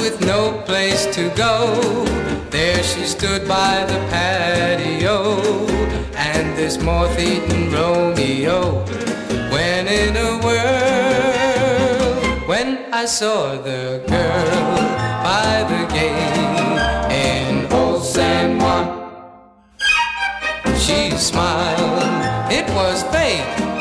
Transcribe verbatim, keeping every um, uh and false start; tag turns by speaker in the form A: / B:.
A: with no place to go. There she stood by the patio, and this moth-eaten Romeo went in a whirl. When I saw the girl by the gate in old San Juan, she smiled, it was fate.